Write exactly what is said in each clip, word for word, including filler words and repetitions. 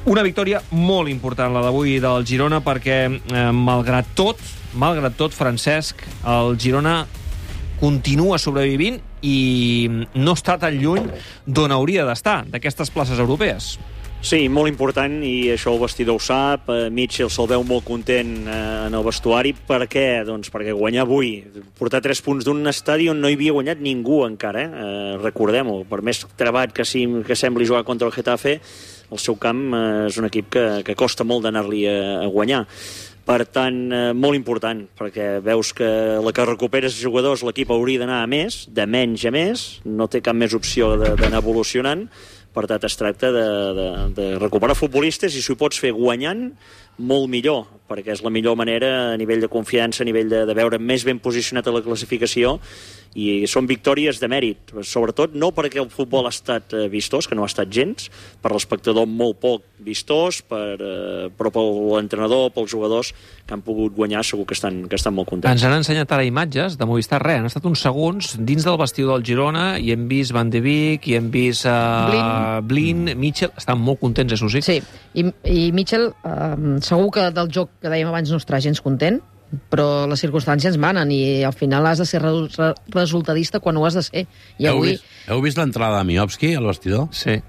Una victòria molt important, la d'avui del Girona, perquè eh, malgrat tot, malgrat tot, Francesc, el Girona continua sobrevivint i no està tan lluny d'on hauria d'estar, d'aquestes places europees. Sí, molt important, i això el vestidor ho sap. Mitchell se'l veu molt content en el vestuari. Per què? Doncs perquè guanyar avui, portar tres punts d'un estadi on no hi havia guanyat ningú encara, eh? Eh, recordem-ho, per més trebat que, sí, que sembli jugar contra el Getafe, el seu camp eh, és un equip que, que costa molt d'anar-li a, a guanyar. Per tant, eh, molt important, perquè veus que la que recuperes jugadors, l'equip hauria d'anar a més, de menys a més, no té cap més opció d'anar evolucionant. Per tant, es tracta de, de, de recuperar futbolistes, i si ho pots fer guanyant, molt millor, perquè és la millor manera a nivell de confiança, a nivell de, de veure més ben posicionat a la classificació, i són victòries de mèrit, sobretot no perquè el futbol ha estat eh, vistós, que no ha estat gens, per l'espectador molt poc vistós, per, eh, però per l'entrenador, pels jugadors que han pogut guanyar, segur que estan, que estan molt contents. Ens han ensenyat ara imatges de Movistar, res, han estat uns segons dins del vestidor del Girona, i hem vist Van de Beek, i hem vist uh, Blin. Blin, Mitchell, estan molt contents, això sí. Sí, i, i Mitchell, uh, segur que del joc que dèiem abans no estarà gens content, però les circumstàncies manen, i al final has de ser re re resultadista quan ho has de ser. I heu, avui... vist, heu vist l'entrada de Miovski al vestidor? Sí.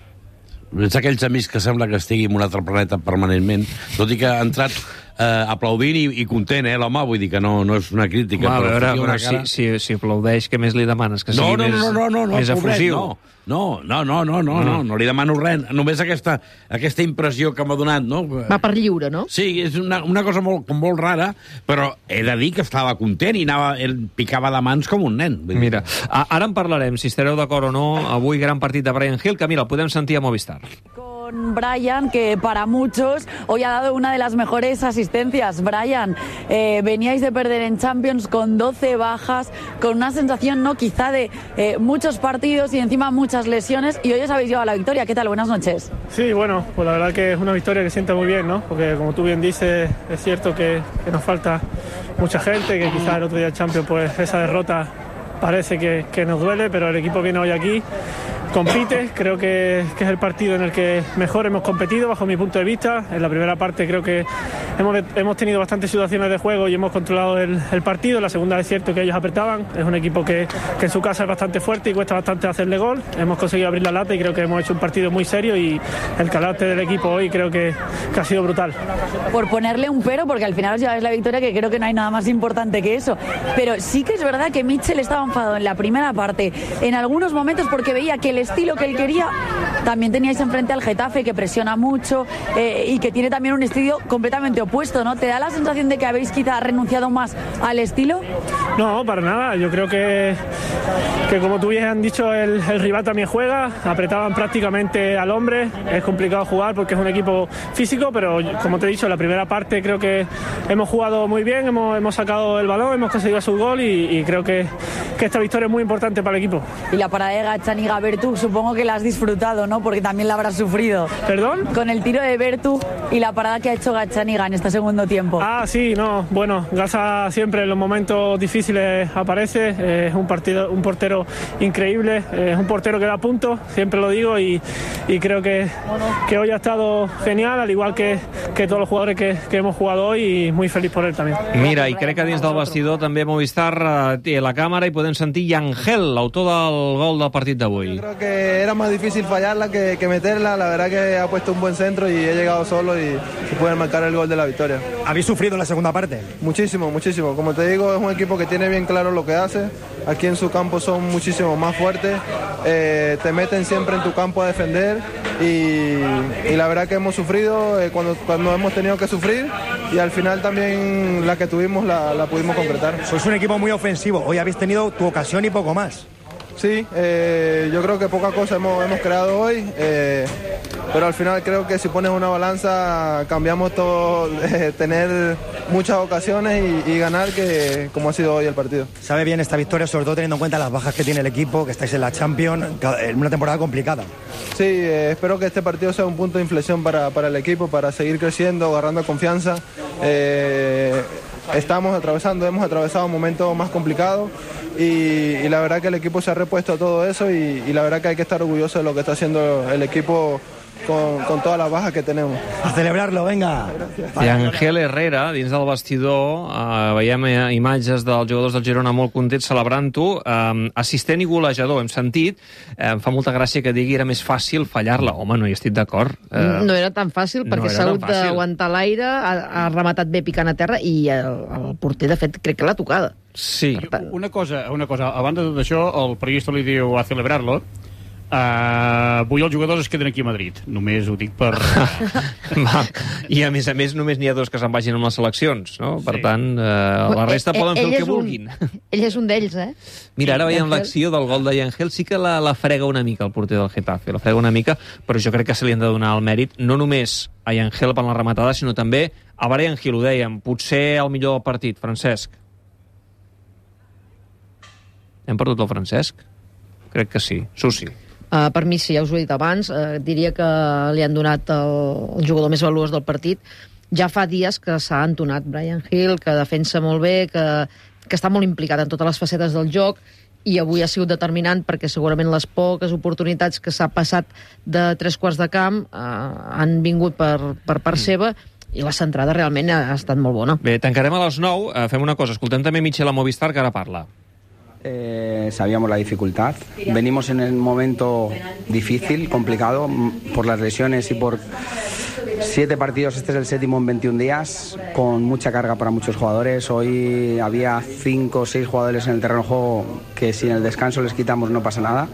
És aquells amics que sembla que estigui en un altre planeta permanentment, tot i que ha entrat eh, aplaudint i, i content, eh, l'home, vull dir que no, no és una crítica. Va, però a veure, però cara... si, si, si aplaudeix, què més li demanes? Que no, sigui no, més, no, no, no, no, més pobret, efusiu? no. No, no, no, no, no, no, no li demano res, només aquesta, aquesta impressió que m'ha donat, no? Va per lliure, no? Sí, és una, una cosa molt, molt rara, però he de dir que estava content i anava, ell picava de mans com un nen. Mira, ara en parlarem, si estareu d'acord o no. Avui gran partit de Bryan Gil, que mira, el podem sentir a Movistar. Con Bryan, que para muchos hoy ha dado una de las mejores asistencias. Bryan, eh, veníais de perder en Champions con doce bajas, con una sensación, ¿no?, quizá de eh, muchos partidos y encima muchas lesiones, y hoy os habéis llevado la victoria. ¿Qué tal? Buenas noches. Sí, bueno, pues la verdad que es una victoria que sienta muy bien, ¿no? Porque como tú bien dices, es cierto que, que nos falta mucha gente, que quizá el otro día en Champions, pues esa derrota parece que, que nos duele, pero el equipo viene hoy aquí, compite, creo que, que es el partido en el que mejor hemos competido bajo mi punto de vista. En la primera parte creo que hemos, hemos tenido bastantes situaciones de juego y hemos controlado el, el partido. En la segunda es cierto que ellos apretaban, es un equipo que, que en su casa es bastante fuerte y cuesta bastante hacerle gol. Hemos conseguido abrir la lata y creo que hemos hecho un partido muy serio, y el carácter del equipo hoy creo que, que ha sido brutal. Por ponerle un pero, porque al final os lleváis la victoria, que creo que no hay nada más importante que eso, pero sí que es verdad que Mitchell estaba enfadado en la primera parte, en algunos momentos, porque veía que el estilo que él quería, también teníais enfrente al Getafe, que presiona mucho eh, y que tiene también un estilo completamente opuesto, ¿no? ¿Te da la sensación de que habéis quizá renunciado más al estilo? No, para nada. Yo creo que, que como tú bien han dicho, el, el rival también juega, apretaban prácticamente al hombre. Es complicado jugar porque es un equipo físico, pero como te he dicho, en la primera parte creo que hemos jugado muy bien, hemos, hemos sacado el balón, hemos conseguido su gol, y, y creo que, que esta victoria es muy importante para el equipo. Y la parada de Gazzaniga, Bertu, supongo que la has disfrutado, ¿no? Porque también la habrás sufrido. ¿Perdón? Con el tiro de Bertu y la parada que ha hecho Gazzaniga en este segundo tiempo. Ah, sí, no, bueno, Gaza siempre en los momentos difíciles aparece, eh, es un, partido, un portero increíble, eh, es un portero que da puntos, siempre lo digo, y, y creo que, que hoy ha estado genial, al igual que, que todos los jugadores que, que hemos jugado hoy, y muy feliz por él también. Mira, i crec que dins del vestidor també Movistar eh, té la càmera, i podem sentir Yangel, l'autor del gol del partit d'avui. Yo creo que era más difícil fallarla que, que meterla. La verdad que ha puesto un buen centro y he llegado solo y, y puede marcar el gol de la victoria. ¿Habéis sufrido en la segunda parte? Muchísimo, muchísimo. Como te digo, es un equipo que tiene bien claro lo que hace. Aquí en su campo son muchísimo más fuertes. Eh, te meten siempre en tu campo a defender, y, y la verdad que hemos sufrido eh, cuando, cuando hemos tenido que sufrir, y al final también la que tuvimos la, la pudimos concretar. Sois un equipo muy ofensivo. Hoy habéis tenido tu ocasión y poco más. Sí, eh, yo creo que poca cosa hemos, hemos creado hoy, eh, pero al final creo que si pones una balanza cambiamos todo, eh, tener muchas ocasiones y, y ganar, que como ha sido hoy el partido. Sabe bien esta victoria, sobre todo teniendo en cuenta las bajas que tiene el equipo, que estáis en la Champions, en una temporada complicada. Sí, eh, espero que este partido sea un punto de inflexión para, para el equipo, para seguir creciendo, agarrando confianza. Eh, estamos atravesando, hemos atravesado un momento más complicado, y, y la verdad que el equipo se ha repuesto a todo eso, y, y la verdad que hay que estar orgulloso de lo que está haciendo el equipo con, con todas las bajas que tenemos. A celebrarlo, venga. I Ángel Herrera, dins del vestidor, eh, veiem eh, imatges dels jugadors del Girona molt contents celebrant-ho. Eh, assistent i golejador, hem sentit. Eh, em fa molta gràcia que digui era més fàcil fallar-la. Home, no hi estic d'acord. Eh, No era tan fàcil, perquè no era s'ha tan hagut fàcil. d'aguantar l'aire, ha, ha rematat bé picant a terra, i el, el porter, de fet, crec que l'ha tocada. Sí. Una cosa, una cosa, a banda de tot això, el periodista li diu a celebrarlo. Uh, avui els jugadors es queden aquí a Madrid. Només ho dic per... Va. I a més a més només n'hi ha dos que se'n vagin amb les seleccions, no? Per Sí. tant, eh, la resta Eh, poden fer ell el que és un- vulguin. Ell és un d'ells, eh? Mira, ara veiem Ángel. l'acció del gol de Ángel, sí que la, la frega una mica el porter del Getafe, la frega una mica, però jo crec que se li han de donar el mèrit no només a Ángel per la rematada, sinó també a Brian Hill, ho dèiem, potser el millor del partit. Francesc. Hem perdut el Francesc? Crec que sí. Susi. Uh, per mi sí, ja us ho he dit abans, uh, diria que li han donat el, el jugador més valuós del partit. Ja fa dies que s'ha entonat Brian Hill, que defensa molt bé, que, que està molt implicat en totes les facetes del joc, i avui ha sigut determinant perquè segurament les poques oportunitats que s'ha passat de tres quarts de camp uh, han vingut per, per part mm. seva, i la centrada realment ha, ha estat molt bona. Bé, tancarem a les nou. Uh, fem una cosa, escoltem també Michel a Movistar, que ara parla. Eh, sabíamos la dificultad. Venimos en un momento difícil, complicado, por las lesiones y por siete partidos. Este es el séptimo en veintiún días, con mucha carga para muchos jugadores. Hoy había cinco o seis jugadores en el terreno de juego que si en el descanso les quitamos no pasa nada.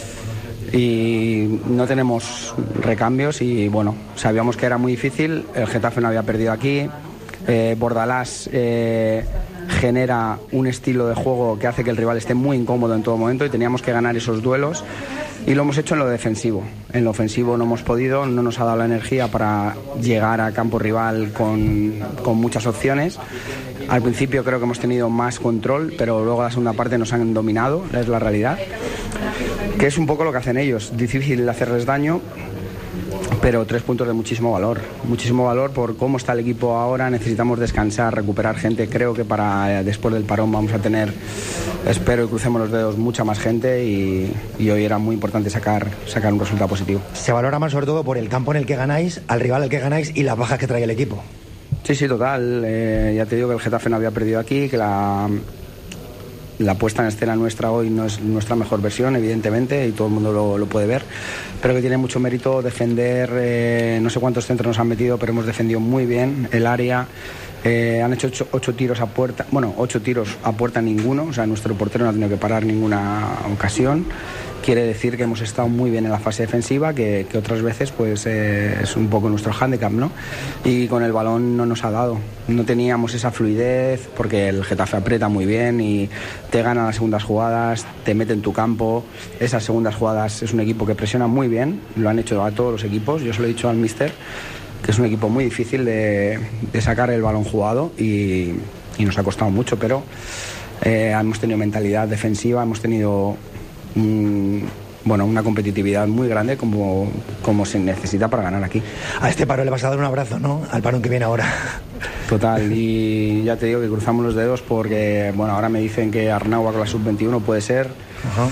Y no tenemos recambios y bueno, sabíamos que era muy difícil. El Getafe no había perdido aquí. Eh, Bordalás eh, genera un estilo de juego que hace que el rival esté muy incómodo en todo momento y teníamos que ganar esos duelos y lo hemos hecho en lo defensivo. En lo ofensivo no hemos podido, no nos ha dado la energía para llegar a campo rival con, con muchas opciones. Al principio creo que hemos tenido más control, pero luego la segunda parte nos han dominado, es la realidad, que es un poco lo que hacen ellos. Difícil hacerles daño, pero tres puntos de muchísimo valor, muchísimo valor por cómo está el equipo ahora. Necesitamos descansar, recuperar gente. Creo que para después del parón vamos a tener, espero y crucemos los dedos, mucha más gente y, y hoy era muy importante sacar, sacar un resultado positivo. Se valora más sobre todo por el campo en el que ganáis, al rival al que ganáis y las bajas que trae el equipo. Sí, sí, total. Eh, ya te digo que el Getafe no había perdido aquí, que la... La puesta en escena nuestra hoy no es nuestra mejor versión, evidentemente, y todo el mundo lo, lo puede ver, pero que tiene mucho mérito defender. Eh, no sé cuántos centros nos han metido, pero hemos defendido muy bien el área. Eh, han hecho ocho, ocho tiros a puerta, bueno, ocho tiros a puerta ninguno, o sea, nuestro portero no ha tenido que parar ninguna ocasión. Quiere decir que hemos estado muy bien en la fase defensiva, que, que otras veces pues eh, es un poco nuestro hándicap, ¿no? Y con el balón no nos ha dado. No teníamos esa fluidez porque el Getafe aprieta muy bien y te gana las segundas jugadas, te mete en tu campo. Esas segundas jugadas es un equipo que presiona muy bien, lo han hecho a todos los equipos. Yo se lo he dicho al míster, que es un equipo muy difícil de, de sacar el balón jugado y, y nos ha costado mucho, pero eh, hemos tenido mentalidad defensiva, hemos tenido un, bueno, una competitividad muy grande como, como se necesita para ganar aquí. A este paro le vas a dar un abrazo, ¿no? Al parón que viene ahora. Total, y ya te digo que cruzamos los dedos porque, bueno, ahora me dicen que Arnau va con la sub veintiuno, puede ser. Ajá.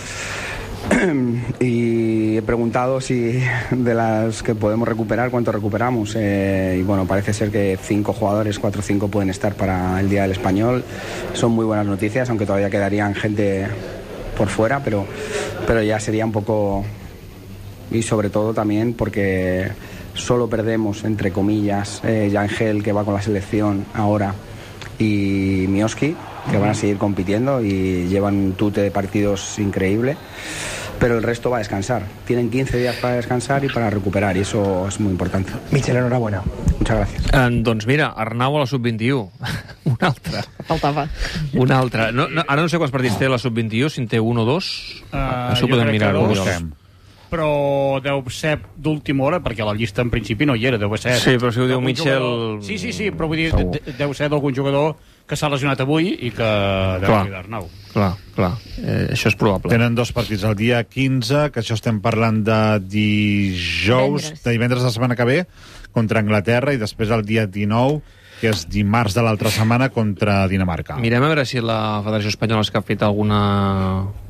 Y he preguntado si de las que podemos recuperar, cuánto recuperamos. Eh, y bueno, parece ser que cinco jugadores, cuatro o cinco pueden estar para el Día del Español. Son muy buenas noticias, aunque todavía quedarían gente por fuera, pero, pero ya sería un poco... Y sobre todo también porque solo perdemos, entre comillas, eh, Yangel, que va con la selección ahora, y Mioski, que van a seguir compitiendo y llevan un tute de partidos increíble, pero el resto va a descansar. Tienen quince días para descansar y para recuperar, y eso es muy importante. Michel, enhorabuena. Muchas gracias. Eh, doncs mira, Arnau a la sub vint-i-u. Un altre. Faltava. Un altre. No, no, ara no sé quants partits té la sub vint-i-u, si en té un o dos. Uh, Això ho podem mirar. Dos, però deu ser d'última hora, perquè la llista en principi no hi era, deu ser... Sí, però si ho diu d'algun Michel... Jugador... Sí, sí, sí, però vull dir, de, deu ser d'algun jugador que s'ha lesionat avui i que deu Clar. ser d'Arnau. Clar, clar. Eh, això és probable. Tenen dos partits, el dia quinze, que això estem parlant de dijous, Divendres. de divendres de la setmana que ve, contra Anglaterra, i després el dia dinou, que és dimarts de l'altra setmana, contra Dinamarca. Mirem a veure si la Federació Espanyola és que ha fet alguna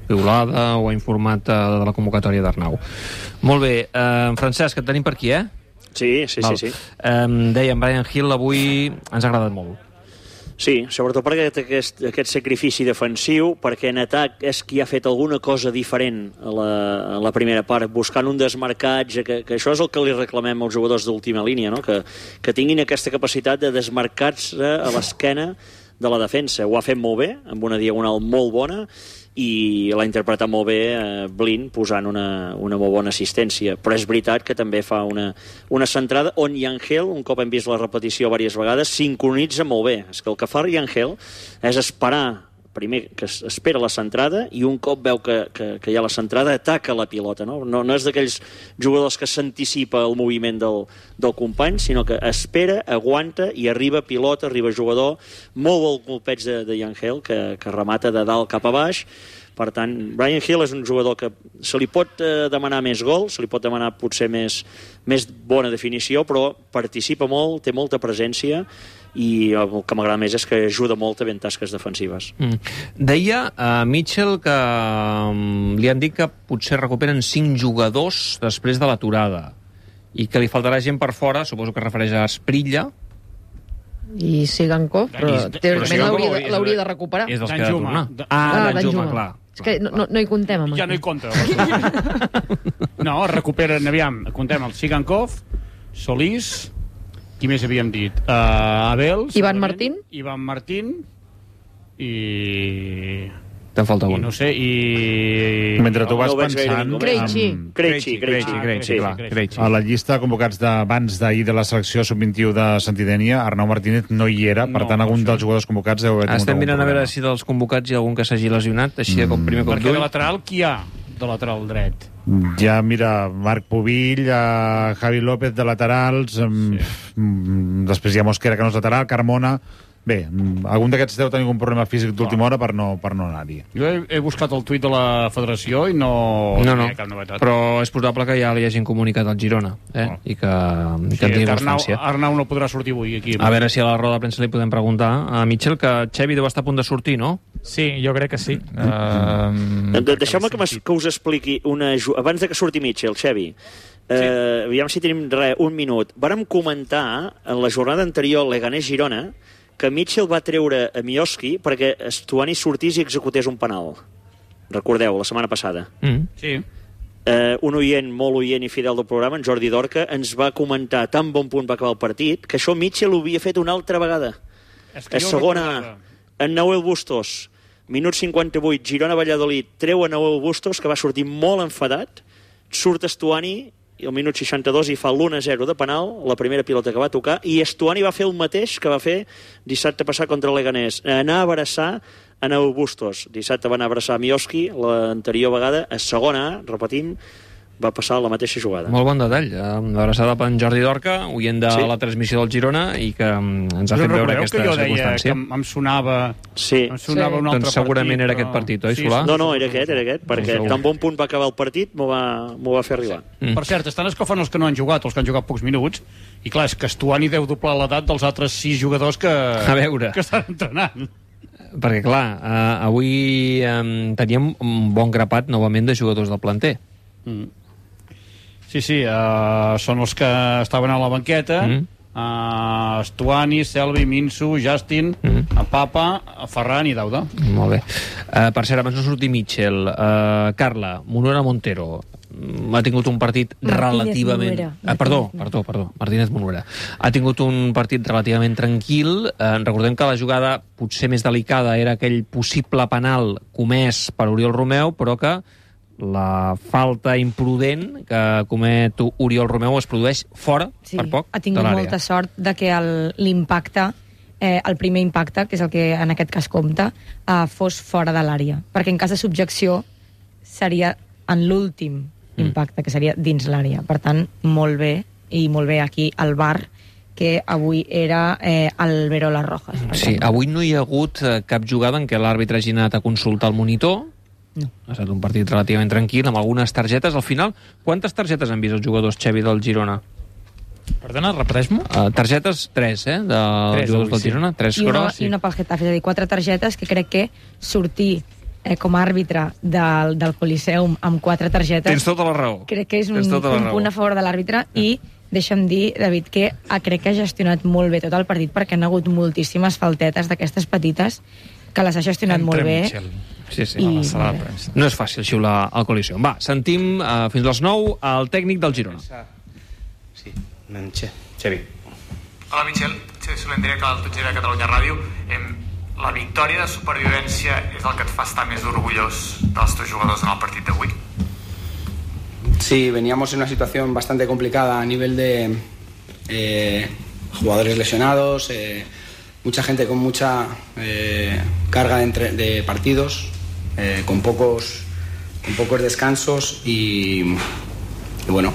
piulada o ha informat uh, de la convocatòria d'Arnau. Molt bé, uh, Francesc, et tenim per aquí, eh? Sí, sí, Val. sí. sí. Um, dèiem, Brian Hill avui ens ha agradat molt. Sí, sobretot per aquest, aquest, aquest sacrifici defensiu, perquè en atac és qui ha fet alguna cosa diferent a la, a la primera part, buscant un desmarcatge, que, que això és el que li reclamem als jugadors d'última línia, no? que, que tinguin aquesta capacitat de desmarcar-se a l'esquena de la defensa. Ho ha fet molt bé, amb una diagonal molt bona, i l'ha interpretat molt bé eh, Blind, posant una, una molt bona assistència. Però és veritat que també fa una, una centrada on Yangel, un cop hem vist la repetició diverses vegades, sincronitza molt bé. És que el que fa Yangel és esperar, primer que espera la centrada, i un cop veu que, que, que hi ha la centrada, ataca la pilota. No, no, no és d'aquells jugadors que s'anticipa el moviment del, del company, sinó que espera, aguanta i arriba pilota, arriba jugador. Molt bon colpeig de, de Yangel, que, que remata de dalt cap a baix. Per tant, Brian Hill és un jugador que se li pot eh, demanar més gol, se li pot demanar potser més, més bona definició, però participa molt, té molta presència, i el que m'agrada més és que ajuda molt a ben tasques defensives. Mm. Deia uh, Mitchell que um, li han dit que potser recuperen cinc jugadors després de l'aturada i que li faltarà gent per fora, suposo que es refereix a Esprilla i Sigankov, però teòricament l'hauria de, l'hauria de recuperar. És dels que ha de tornar. Ah, ah d'Anjuma, clar. És que no, no, no hi comptem amb ja no hi compta. No, recuperen, aviam, comptem el Sigankov, Solís, qui més havíem dit? Uh, Abels, Ivan Martín, Ivan Martín i... Te'n falta un. I no sé, i... Mentre tu vas no pensant... Krejci. Krejci, Krejci, Krejci, clar, Krejci. A la llista de convocats d'abans d'ahir de la selecció sub vint-i-u de Santidènia, Arnau Martínez no hi era, per No, tant, algun això. dels jugadors convocats deu haver tingut Estem algun mirant a veure problema. si dels convocats hi ha algun que s'hagi lesionat, així de cop, primer cop Perquè d'ull. de lateral, qui hi ha de lateral dret? Ja, mira, Marc Pubill, eh, Javi López de laterals, sí. mm, després hi ha Mosquera, que no és lateral, Carmona... Bé, mm, algun d'aquests deu tenir un problema físic d'última hora per no, per no anar-hi. Jo he, he buscat el tuit de la federació i no, No, no, hi ha cap novetat. però és probable que ja li hagin comunicat al Girona, eh? Oh. I que, i que Sí, en tingui que Arnau, constància. Arnau no podrà sortir avui aquí. A veure si a la roda de premsa li podem preguntar a Mitchell, que Xevi deu estar a punt de sortir, no? Sí, jo crec que sí. Uh, De, Deixeu-me que, que us expliqui una... Abans de que surti Mitchell, Xevi, eh, sí. Aviam si tenim res, un minut. Vàrem comentar en la jornada anterior Leganés-Girona que Mitchell va treure a Mioski perquè Stuani sortís i executés un penal. Recordeu, la setmana passada. Mm. Sí. Eh, un oient, molt oient i fidel del programa, en Jordi Dorca, ens va comentar tan bon punt va acabar el partit que això Mitchell ho havia fet una altra vegada. És que A jo segona, recordava. en Nahuel Bustos, minut cinquanta-vuit, Girona-Valladolid, treu a Nahuel Bustos, que va sortir molt enfadat, surt Stuani, i al minut seixanta-dos hi fa l'u a zero de penal, la primera pilota que va tocar, i Stuani va fer el mateix que va fer dissabte passat contra el Leganés, anar a abraçar a Nahuel Bustos. Dissabte va anar a abraçar a Mioski, l'anterior vegada, a segona A, repetim, va passar la mateixa jugada. Molt bon detall. L'abraçada per en Jordi Dorca, oient de Sí. la transmissió del Girona, i que mm, ens ha Us fet veure recordeu aquesta que jo deia circumstància. que em, em sonava, Sí. em sonava Sí. un altre Doncs segurament partit, era però- aquest partit, oi, Sí, Solà? sí. No, no, era aquest, era aquest, perquè segur. tan bon punt va acabar el partit m'ho va, m'ho va fer arribar. Mm. Per cert, estan escalfant els que no han jugat, els que han jugat pocs minuts, i clar, és que Stuani deu doblar l'edat dels altres sis jugadors que, A veure. que estan entrenant. Perquè, clar, eh, avui eh, teníem un bon grapat, novament, de jugadors del planter. Mm. Sí, sí, uh, són els que estaven a la banqueta, Mm. uh, Stuani, Selvi, Minsu, Justin, Mm. a Papa, a Ferran i Dauda. Molt bé. Uh, per cert, abans no sortir Mitchell, uh, Carla, Monora Montero, mm, ha tingut un partit Martínez relativament... Monuera. Ah, perdó, Martínez. perdó, perdó, Martínez Monuera. Ha tingut un partit relativament tranquil. Eh, recordem que la jugada potser més delicada era aquell possible penal comès per Oriol Romeu, però que la falta imprudent que comet Oriol Romeu es produeix fora, Sí, per poc, ha tingut de l'àrea. molta sort de que el- l'impacte, eh, el primer impacte, que és el que en aquest cas compta, eh, fos fora de l'àrea. Perquè en cas de subjecció seria en l'últim impacte, que seria dins l'àrea. Per tant, molt bé, i molt bé aquí al V A R, que avui era eh, el Verola Rojas. per Sí, exemple. avui no hi ha hagut eh, cap jugada en què l'àrbitre hagi anat a consultar el monitor. No. Ha estat un partit relativament tranquil, amb algunes targetes. Al final, quantes targetes han vist els jugadors, Xevi, del Girona? Perdona, repeteix-m'ho. Uh, targetes, tres, eh, dels Tres, jugadors avui, del sí. Girona. Tres I una, gros. I una pel Getafe, és a dir, quatre targetes que crec que sortir eh, com a àrbitre del, del Coliseum amb quatre targetes... Tens tota la raó. Crec que és un, un un punt a favor de l'àrbitre i deixa'm dir, David, que crec que ha gestionat molt bé tot el partit perquè han hagut moltíssimes faltetes d'aquestes petites que les ha gestionat Entre molt bé. Michel. Sí, sí. I, A la sala de premsa. No és fàcil xiular al Coliseum. Va, sentim uh, fins a les nou el tècnic del Girona. Sí, Manche, Xavi. Hola, Michel. Xavi Soler en directe al Tutxera de Catalunya Ràdio. Em, la victòria de supervivència és el que et fa estar més orgullós dels teus jugadors en el partit d'avui? Sí, veníamos en una situación bastante complicada a nivel de eh, jugadores lesionados, eh, mucha gente con mucha eh, carga de, entre, de partidos, eh, con pocos con pocos descansos y, y bueno,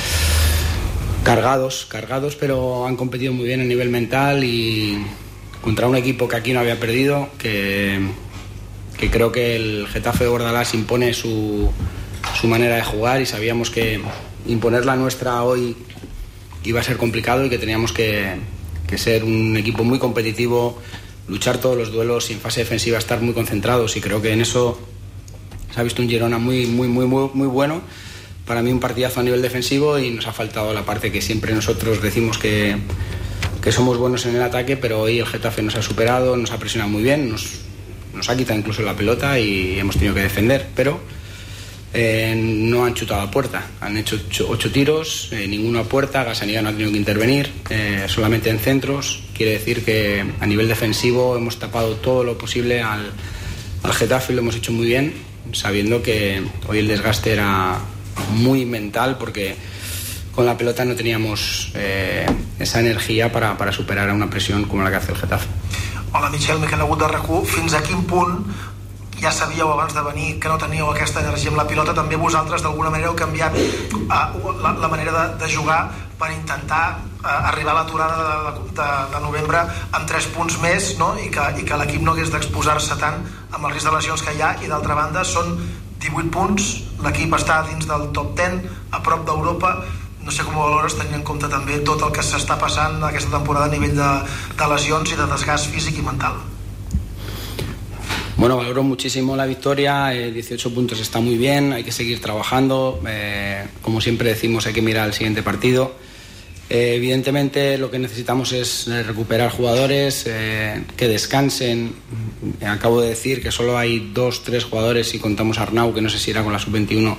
cargados, cargados, pero han competido muy bien a nivel mental y contra un equipo que aquí no había perdido, que, que creo que el Getafe de Bordalás impone su, su manera de jugar y sabíamos que imponer la nuestra hoy iba a ser complicado y que teníamos que, que ser un equipo muy competitivo, luchar todos los duelos y en fase defensiva estar muy concentrados, y creo que en eso se ha visto un Girona muy, muy, muy, muy, muy bueno. Para mí un partidazo a nivel defensivo, y nos ha faltado la parte que siempre nosotros decimos que, que somos buenos en el ataque, pero hoy el Getafe nos ha superado, nos ha presionado muy bien, nos, nos ha quitado incluso la pelota y hemos tenido que defender, pero eh, no han chutado a puerta. Han hecho ocho, ocho tiros, eh, ninguno a puerta. Gazzaniga no ha tenido que intervenir, eh, solamente en centros. Quiere decir que a nivel defensivo hemos tapado todo lo posible al, al Getafe y lo hemos hecho muy bien, sabiendo que hoy el desgaste era muy mental, porque con la pelota no teníamos eh, esa energía para, para superar a una presión como la que hace el Getafe. Hola, Michel, Miquel Agut de R A C U. Fins a quin punt ja sabíeu abans de venir que no teníeu aquesta energia amb la pilota? També vosaltres d'alguna manera heu canviat uh, la, la manera de, de jugar per intentar uh, arribar a l'aturada de, de, de novembre amb tres punts més, no? I que, i que l'equip no hagués d'exposar-se tant amb el risc de lesions que hi ha. I d'altra banda són divuit punts, l'equip està dins del top deu, a prop d'Europa. No sé com ho valores, tenint en compte també tot el que s'està passant aquesta temporada a nivell de, de lesions i de desgast físic i mental. Bueno, valoro muchísimo la victoria, eh, dieciocho puntos está muy bien, hay que seguir trabajando, eh, como siempre decimos, hay que mirar al siguiente partido. Eh, evidentemente lo que necesitamos es recuperar jugadores, eh, que descansen. Acabo de decir que solo hay dos, tres jugadores, si contamos a Arnau, que no sé si irá con la sub veintiuno,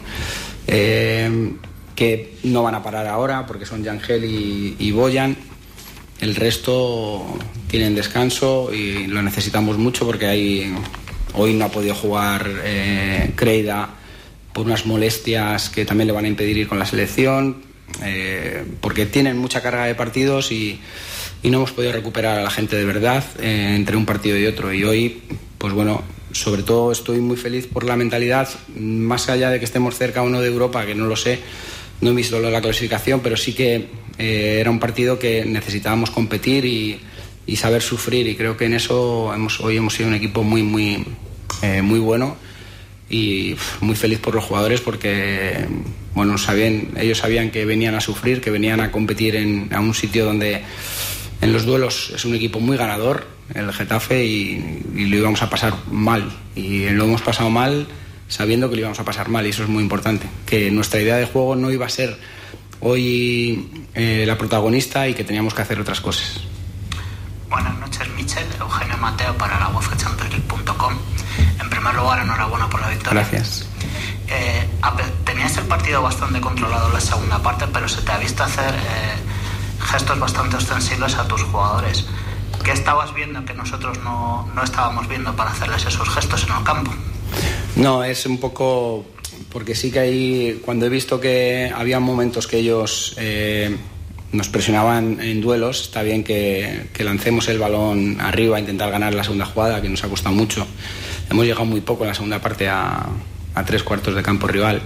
eh, que no van a parar ahora, porque son Yangel y, y Boyan. El resto tienen descanso y lo necesitamos mucho, porque hay, hoy no ha podido jugar eh, Creida por unas molestias que también le van a impedir ir con la selección, eh, porque tienen mucha carga de partidos y, y no hemos podido recuperar a la gente de verdad eh, entre un partido y otro. Y hoy, pues bueno, sobre todo estoy muy feliz por la mentalidad, más allá de que estemos cerca o no de Europa, que no lo sé, no he visto la clasificación, pero sí que eh, era un partido que necesitábamos competir y, y saber sufrir, y creo que en eso hemos, hoy hemos sido un equipo muy, muy, eh, muy bueno, y muy feliz por los jugadores, porque bueno, sabían, ellos sabían que venían a sufrir, que venían a competir en, a un sitio donde en los duelos es un equipo muy ganador, el Getafe, y, y lo íbamos a pasar mal, y lo hemos pasado mal sabiendo que lo íbamos a pasar mal, y eso es muy importante, que nuestra idea de juego no iba a ser hoy eh, la protagonista y que teníamos que hacer otras cosas. Buenas noches, Michel. Eugenio Mateo para la UEFA Champions League punto com. En primer lugar, enhorabuena por la victoria. Gracias. Eh, tenías el partido bastante controlado en la segunda parte, pero se te ha visto hacer eh, gestos bastante ostensibles a tus jugadores. ¿Qué estabas viendo que nosotros no, no estábamos viendo para hacerles esos gestos en el campo? No, es un poco porque sí que hay, cuando he visto que había momentos que ellos eh, nos presionaban en duelos, está bien que, que lancemos el balón arriba a intentar ganar la segunda jugada, que nos ha costado mucho. Hemos llegado muy poco en la segunda parte a, a tres cuartos de campo rival.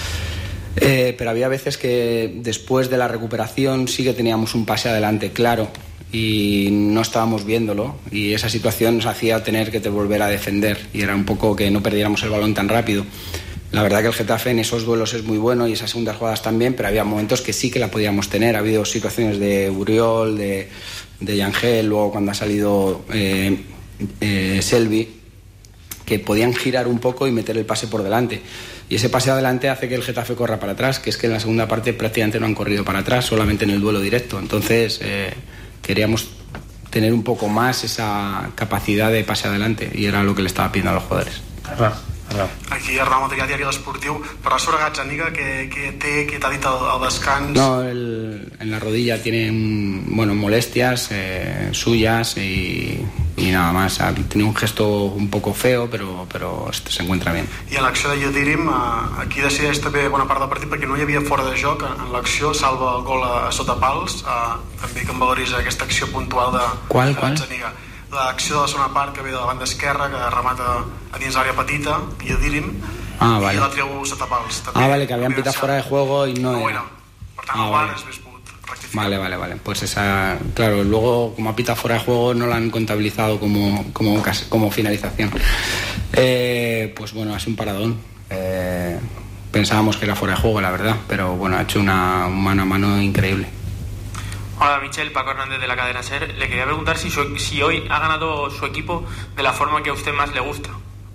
Eh, pero había veces que después de la recuperación sí que teníamos un pase adelante claro y no estábamos viéndolo, y esa situación nos hacía tener que volver a defender, y era un poco que no perdiéramos el balón tan rápido. La verdad que el Getafe en esos duelos es muy bueno y esas segundas jugadas también, pero había momentos que sí que la podíamos tener. Ha habido situaciones de Uriol, de, de Yangel, luego cuando ha salido eh, eh, Selvi, que podían girar un poco y meter el pase por delante. Y ese pase adelante hace que el Getafe corra para atrás, que es que en la segunda parte prácticamente no han corrido para atrás, solamente en el duelo directo. Entonces eh, queríamos tener un poco más esa capacidad de pase adelante, y era lo que le estaba pidiendo a los jugadores. Arnau, Arnau. Aquí Arnau Montellà, diari L'Esportiu. Però sobre Gazzaniga, que, que té, que t'ha dit al, al descans? No, el, en la rodilla tiene un, bueno, molestias eh, suyas y, y nada más. Tiene un gesto un poco feo, pero, pero se encuentra bien. I en l'acció de Yildirim, eh, aquí decideix també bona part del partit perquè no hi havia fora de joc. En, en l'acció salva el gol a, a sota pals. Eh, també que em valoris aquesta acció puntual de, qual, de qual? Gazzaniga. L'acció de la segona part que ve de la banda esquerra, que remata a dins l'àrea petita, Yildirim, ah, vale. i la treu sota pals. També, ah, vale, que habían pitado fuera de juego y no, no era. Per tant, ah, el vale. V A R es ves pogut rectificar. Vale, vale, vale. Pues esa, claro, luego como ha pitado fuera de juego no la han contabilizado como, como, como finalización. Eh, pues bueno, ha sido un paradón. Eh, pensábamos que era fuera de juego, la verdad, pero bueno, ha hecho una mano a mano increíble. Hola Michel, Paco Hernández de la cadena SER. Le quería preguntar si, su, si hoy ha ganado su equipo de la forma que a usted más le gusta.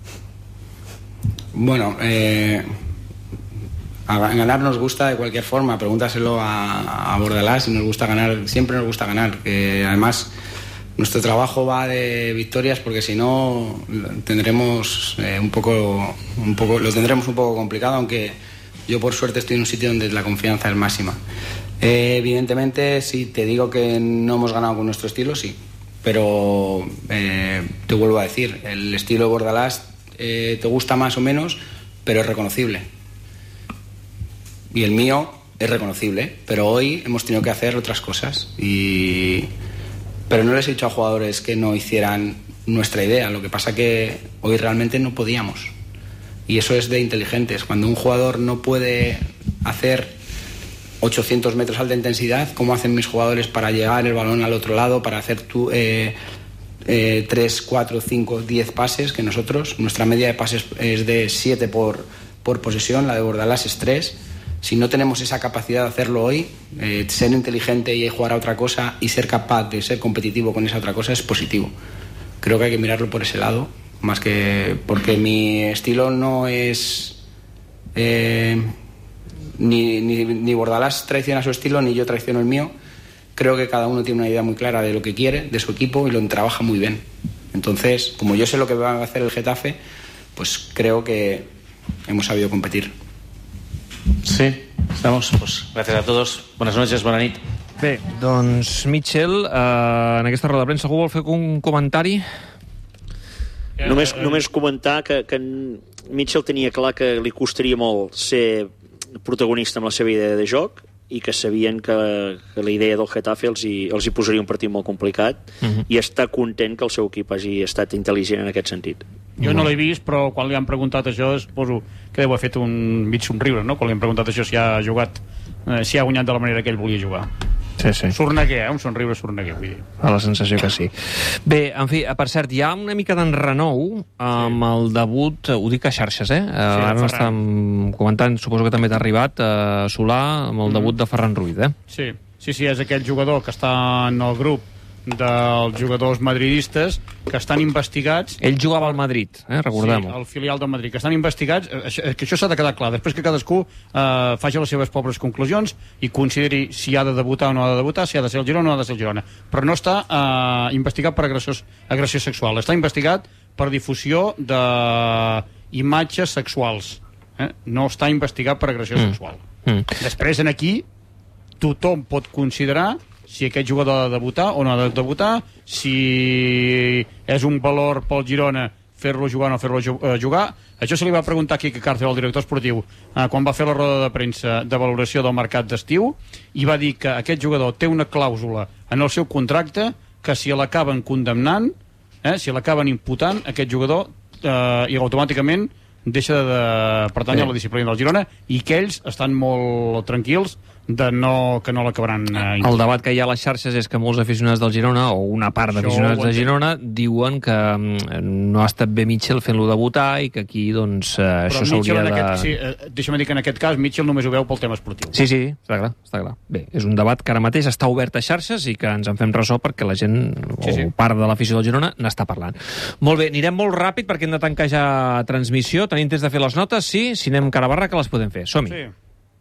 Bueno, eh, a ganar nos gusta de cualquier forma. Pregúntaselo a, a Bordalás, si nos gusta ganar. Siempre nos gusta ganar, que además nuestro trabajo va de victorias, porque si no tendremos eh, un poco, un poco, lo tendremos un poco complicado, aunque yo por suerte estoy en un sitio donde la confianza es máxima. Eh, evidentemente, si te digo que no hemos ganado con nuestro estilo, sí. Pero eh, te vuelvo a decir, el estilo de Bordalás eh, te gusta más o menos, pero es reconocible. Y el mío es reconocible, pero hoy hemos tenido que hacer otras cosas. Y... Pero no les he dicho a jugadores que no hicieran nuestra idea. Lo que pasa que hoy realmente no podíamos. Y eso es de inteligentes. Cuando un jugador no puede hacer ochocientos metros alta intensidad, ¿cómo hacen mis jugadores para llegar el balón al otro lado, para hacer tu, eh, eh, tres, cuatro, cinco, diez pases? Que nosotros, nuestra media de pases es de siete por, por posesión, la de Bordalás es tres. Si no tenemos esa capacidad de hacerlo hoy, eh, ser inteligente y jugar a otra cosa y ser capaz de ser competitivo con esa otra cosa es positivo. Creo que hay que mirarlo por ese lado, más que porque mi estilo no es... Eh, Ni, ni, ni Bordalás traiciona su estilo, ni yo traiciono el mío. Creo que cada uno tiene una idea muy clara de lo que quiere, de su equipo, y lo trabaja muy bien. Entonces, como yo sé lo que va a hacer el Getafe, pues creo que hemos sabido competir. Sí, estamos. Pues gracias a todos. Buenas noches, bona nit. Bé, doncs, Mitchell, eh, en aquesta roda de premsa, algú vol fer un comentari? Només, només comentar que, que Mitchell tenia clar que li costaria molt ser protagonista amb la seva idea de joc, i que sabien que, que la idea del Getafe els hi, els hi posaria un partit molt complicat, uh-huh. i està content que el seu equip hagi estat intel·ligent en aquest sentit. Jo no l'he vist, però quan li han preguntat això, suposo que deu haver fet un mig somriure, no? Quan li han preguntat això, si ha jugat, eh, si ha guanyat de la manera que ell volia jugar. Sí, sí. Sorneguer, eh? Un somriure sorneguer, vull dir. A la sensació que sí. Bé, en fi, per cert, hi ha una mica d'enrenou amb sí. el debut, ho dic a xarxes, eh? Sí, ara n'estàvem comentant, suposo que també t'ha arribat, eh, Solà, amb el mm. debut de Ferran Ruiz, eh? Sí, sí, sí, és aquell jugador que està en el grup dels jugadors madridistes que estan investigats. Ell jugava al Madrid, eh? Recordem-ho. Sí, al filial del Madrid, que estan investigats, eh, que això s'ha de quedar clar, després que cadascú eh, faci les seves pobres conclusions i consideri si ha de debutar o no ha de debutar, si ha de ser el Girona o no ha de ser el Girona. Però no està eh, investigat per agressió, agressió sexual, està investigat per difusió d'imatges sexuals, eh? No està investigat per agressió mm. sexual. Mm. Després, en aquí, tothom pot considerar si aquest jugador ha de debutar o no ha de debutar, si és un valor pel Girona fer-lo jugar o no fer-lo jugar. Això se li va preguntar a Quique Cárcel, el director esportiu, eh, quan va fer la roda de premsa de valoració del mercat d'estiu, i va dir que aquest jugador té una clàusula en el seu contracte que si l'acaben condemnant, eh, si l'acaben imputant, aquest jugador eh, i automàticament deixa de pertànyer a la disciplina del Girona, i que ells estan molt tranquils de no, que no l'acabaran... Eh, el debat que hi ha a les xarxes és que molts aficionats del Girona, o una part d'aficionats de Girona, diuen que no ha estat bé Mitchell fent-lo debutar i que aquí, doncs, eh, això s'hauria de... Aquest, sí, eh, deixa'm dir que en aquest cas Mitchell només ho veu pel tema esportiu. Sí, sí, està clar, està clar. Bé, és un debat que ara mateix està obert a xarxes i que ens en fem ressò perquè la gent, sí, sí. o part de l'afició del Girona, n'està parlant. Molt bé, anirem molt ràpid perquè hem de tancar ja transmissió. Tenim temps de fer les notes? Sí? Si anem cara a barra, que les podem fer. Som-hi. Sí.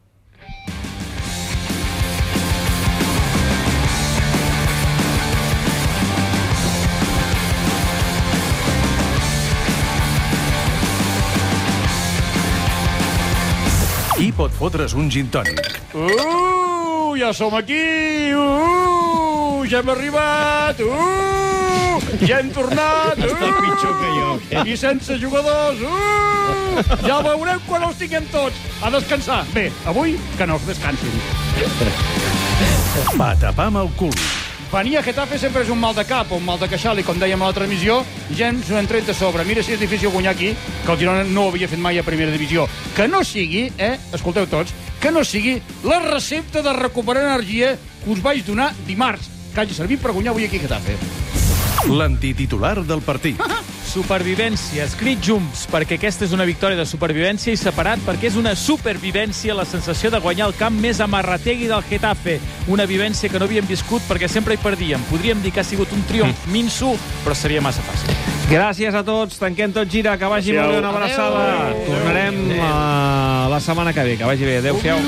Qui pot fotre's un gin tònic? Uh, ja som aquí! Uh, ja hem arribat! Uh, ja hem tornat! Uh, Està pitjor que jo. I sense jugadors! Uh, ja el veurem quan els tinguem tots! A descansar! Bé, avui que no descansin. Patapam al cul. Venir a Getafe sempre és un mal de cap o un mal de queixal i, com dèiem a la transmissió, ja ens ho hem tret de sobre. Mira si és difícil guanyar aquí, que el Girona no havia fet mai a primera divisió. Que no sigui, eh, escolteu tots, que no sigui la recepta de recuperar energia que us vaig donar dimarts, que hagi servit per guanyar avui aquí a Getafe. L'antititular del partit. Supervivència, escrit junts, perquè aquesta és una victòria de supervivència, i separat perquè és una supervivència, la sensació de guanyar el camp més amarrategui del Getafe. Una vivència que no havíem viscut perquè sempre hi perdíem. Podríem dir que ha sigut un triomf minso, però seria massa fàcil. Gràcies a tots, tanquem tot gira, que vagi molt bé, una abraçada. Tornarem uh, la setmana que ve, que vagi bé. Adéu-siau.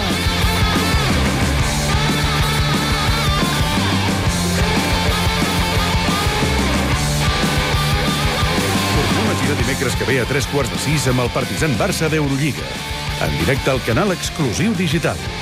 Dimecres que ve a tres quarts de sis amb el Partizan Barça d'Eurolliga. En directe al canal exclusiu digital.